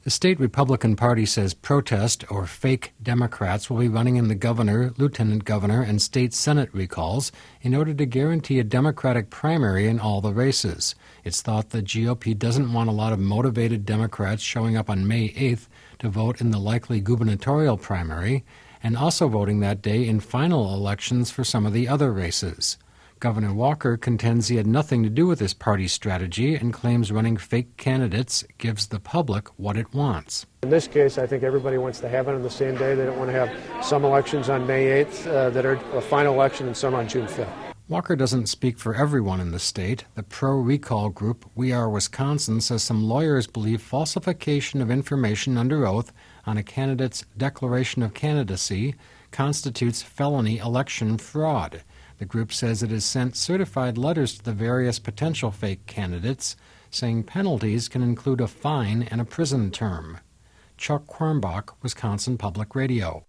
The state Republican Party says protest or fake Democrats will be running in the governor, lieutenant governor, and state Senate recalls in order to guarantee a Democratic primary in all the races. It's thought the GOP doesn't want a lot of motivated Democrats showing up on May 8th to vote in the likely gubernatorial primary and also voting that day in final elections for some of the other races. Governor Walker contends he had nothing to do with this party strategy and claims running fake candidates gives the public what it wants. In this case, I think everybody wants to have it on the same day. They don't want to have some elections on May 8th that are a final election and some on June 5th. Walker doesn't speak for everyone in the state. The pro-recall group We Are Wisconsin says some lawyers believe falsification of information under oath on a candidate's declaration of candidacy constitutes felony election fraud. The group says it has sent certified letters to the various potential fake candidates, saying penalties can include a fine and a prison term. Chuck Quirmbach, Wisconsin Public Radio.